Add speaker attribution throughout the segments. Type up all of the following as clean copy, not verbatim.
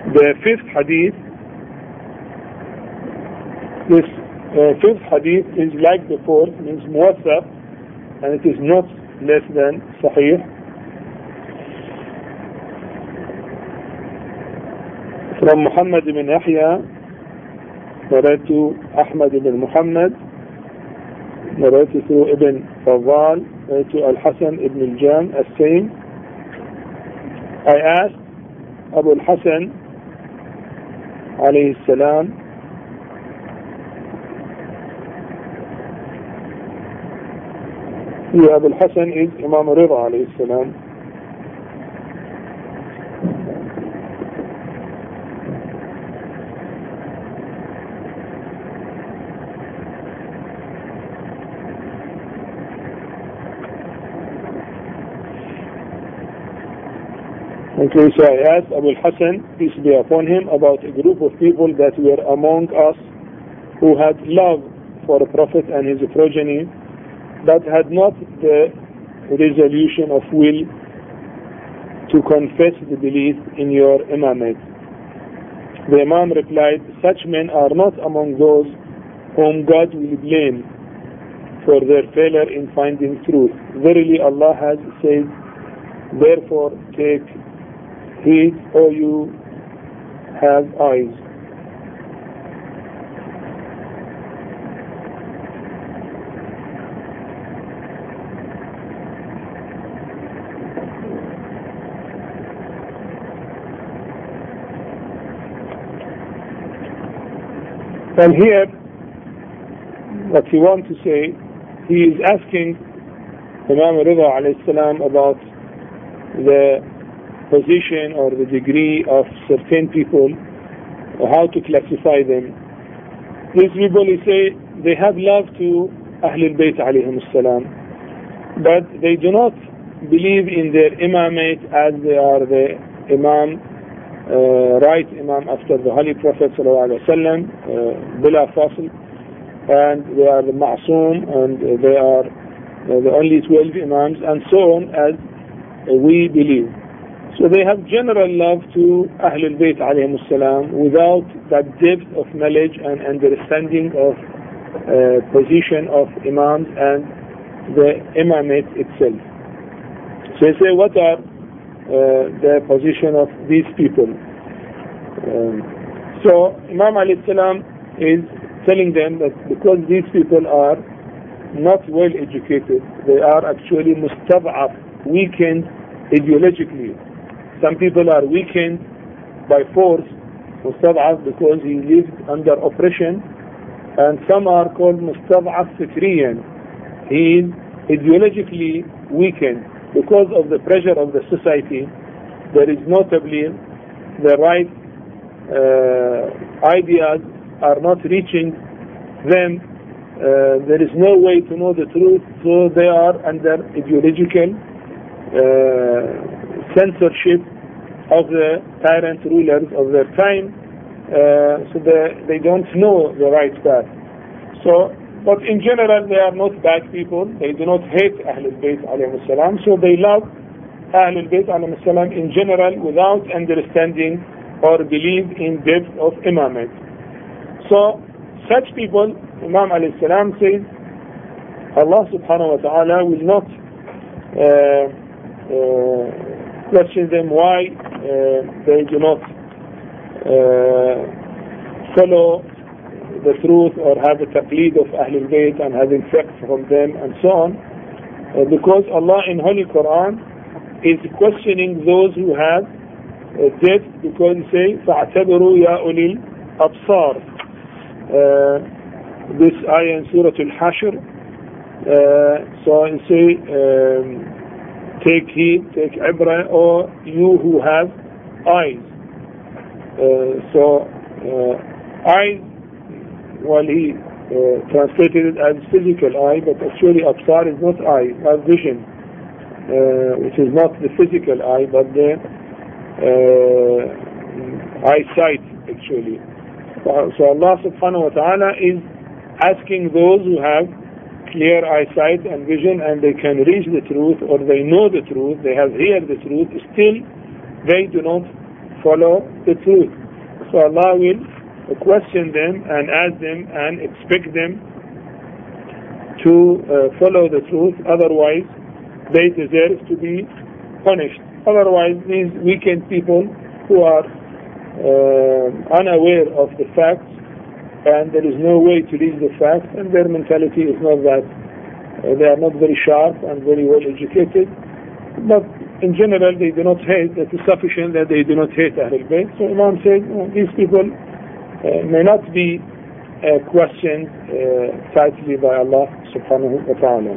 Speaker 1: The fifth hadith, this fifth hadith is like before, means muwathaq, and it is not less than sahih. From Muhammad ibn Yahya, narrated to Ahmad ibn Muhammad, narrated through Ibn Fawwal, narrated to Al-Hasan ibn al-Jam, as-same. I asked Abu al-Hasan alayhi salam, here Abu al-Hasan is Imam Rida alayhi salam. Okay, so I asked Abu al-Hasan, peace be upon him, about a group of people that were among us who had love for the Prophet and his progeny, but had not the resolution of will to confess the belief in your imamate. The Imam replied, such men are not among those whom God will blame for their failure in finding truth. Verily Allah has said, therefore take heed, O you have eyes. And here, what he wants to say, he is asking Imam Rida alayhi salam about the position or the degree of certain people, or how to classify them. These people, he say, they have love to Ahlul Bayt alayhim salam, but they do not believe in their imamate as they are the imam, right imam after the Holy Prophet sallallahu alaihi wasallam, bila fasl, and they are the ma'soom, and they are the only 12 imams, and so on as we believe. So they have general love to Ahlul Bayt alayhim salam without that depth of knowledge and understanding of position of imams and the imamate itself. So they say, what are the position of these people? So Imam alayhi salam is telling them that because these people are not well educated, they are actually mustab'af, weakened ideologically. Some people are weakened by force, mustad'af, because he lived under oppression, and some are called mustad'af fikriyan. He is ideologically weakened because of the pressure of the society. There is notably the right ideas are not reaching them. There is no way to know the truth, so they are under ideological censorship of the tyrant rulers of their time, so they don't know the right path. So, but in general they are not bad people. They do not hate Ahlul Bayt alayhim salam, so they love Ahlul Bayt alayhim salam in general without understanding or believe in depth of imamate. So such people, Imam alayhi salam says, Allah subhanahu wa ta'ala will not question them why they do not follow the truth or have a taqleed of Ahlul Bayt and having fiqh from them and so on, because Allah in Holy Quran is questioning those who have depth, because he say فَاعْتَبِرُوا يَا أُولِي الْأَبْصَارِ. This ayah in Surah Al-Hashr, so he say take heed, take ibra, or you who have eyes. Eyes, well, he translated it as physical eye, but actually absar is not eye, not vision, which is not the physical eye, but the eyesight actually. So Allah subhanahu wa ta'ala is asking those who have clear eyesight and vision and they can reach the truth, or they know the truth, they have heard the truth, still they do not follow the truth. So Allah will question them and ask them and expect them to follow the truth, otherwise they deserve to be punished. Otherwise these weakened people who are unaware of the facts, and there is no way to reach the facts, and their mentality is not that they are not very sharp and very well educated, but in general they do not hate. That is sufficient that they do not hate Ahlul Bayt. So Imam said these people may not be questioned tightly by Allah subhanahu wa ta'ala.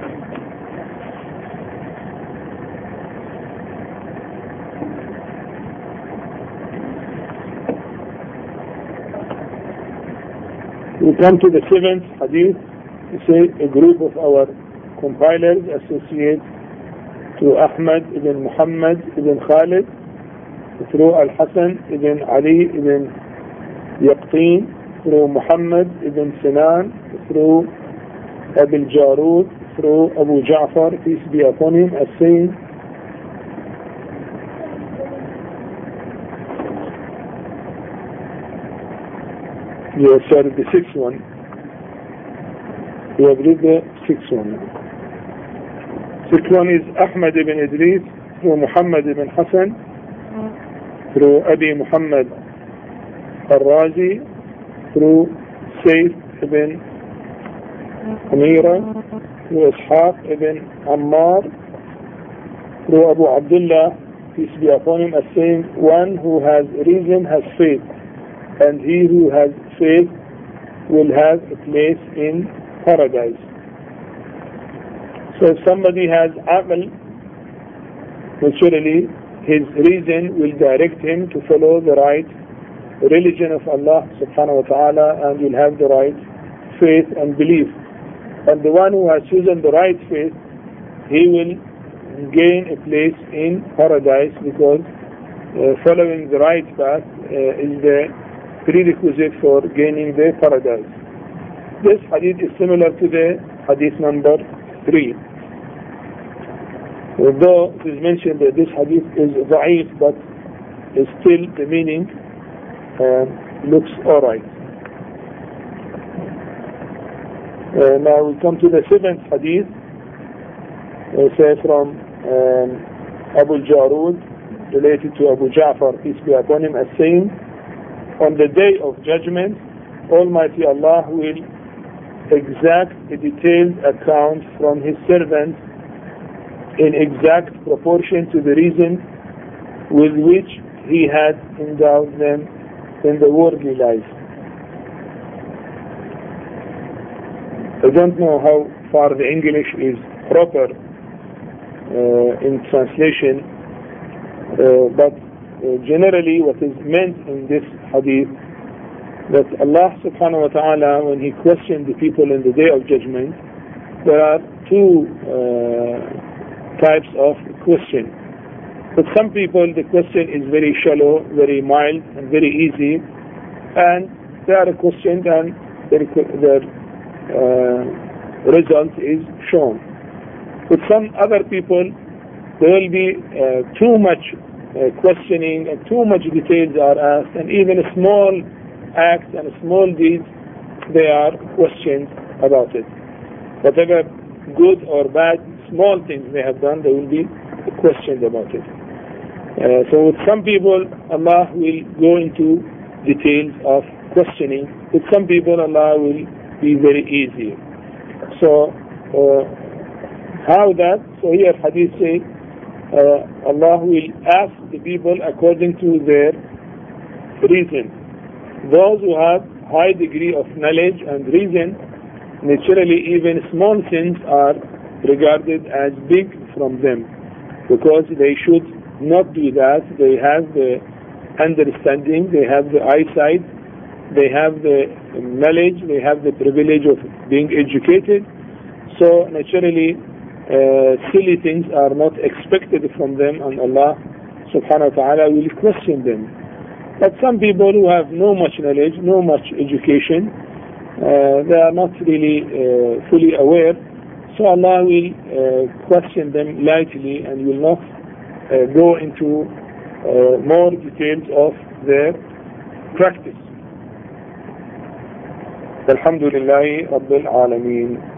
Speaker 1: We come to the 7th hadith. We say a group of our compilers associate to Ahmad ibn Muhammad ibn Khalid through Al-Hasan ibn Ali ibn Yaqteen, through Muhammad ibn Sinan, through Abu Jarud, through Abu Ja'far, peace be upon him, as saying, you have started the 6th one. We have read the 6th one. 6th one is Ahmad ibn Idris, through Muhammad ibn Hassan, through Abi Muhammad al-Razi, through Sayyid ibn Amira, through Ishaq ibn Ammar, through Abu Abdullah, peace be upon him, as saying, one who has reason has faith, and he who has faith will have a place in paradise. So if somebody has aql, naturally his reason will direct him to follow the right religion of Allah subhanahu wa ta'ala, and will have the right faith and belief. And the one who has chosen the right faith, he will gain a place in paradise, because following the right path is the prerequisite for gaining the paradise. This hadith is similar to the hadith number 3. Although it is mentioned that this hadith is da'if, but still the meaning looks alright. Now we come to the 7th hadith, say from Abu Jarud, related to Abu Ja'far, peace be upon him, as saying, on the day of judgment, Almighty Allah will exact a detailed account from His servants in exact proportion to the reason with which He had endowed them in the worldly life. I don't know how far the English is proper in translation, but generally what is meant in this hadith, that Allah subhanahu wa ta'ala, when He questioned the people in the day of judgment, there are two types of question. With some people the question is very shallow, very mild and very easy, and they are questioned and their result is shown. With some other people there will be too much questioning, and too much details are asked, and even a small act and a small deed, they are questioned about it. Whatever good or bad, small things they have done, they will be questioned about it. So with some people, Allah will go into details of questioning. With some people, Allah will be very easy. So how that? So here hadith say, Allah will ask the people according to their reason. Those who have high degree of knowledge and reason, naturally even small sins are regarded as big from them, because they should not do that. They have the understanding, they have the eyesight, they have the knowledge, they have the privilege of being educated. So naturally silly things are not expected from them, and Allah subhanahu wa ta'ala will question them. But some people who have no much knowledge, no much education, they are not really fully aware, so Allah will question them lightly and will not go into more details of their practice. Alhamdulillahi Rabbil Alameen.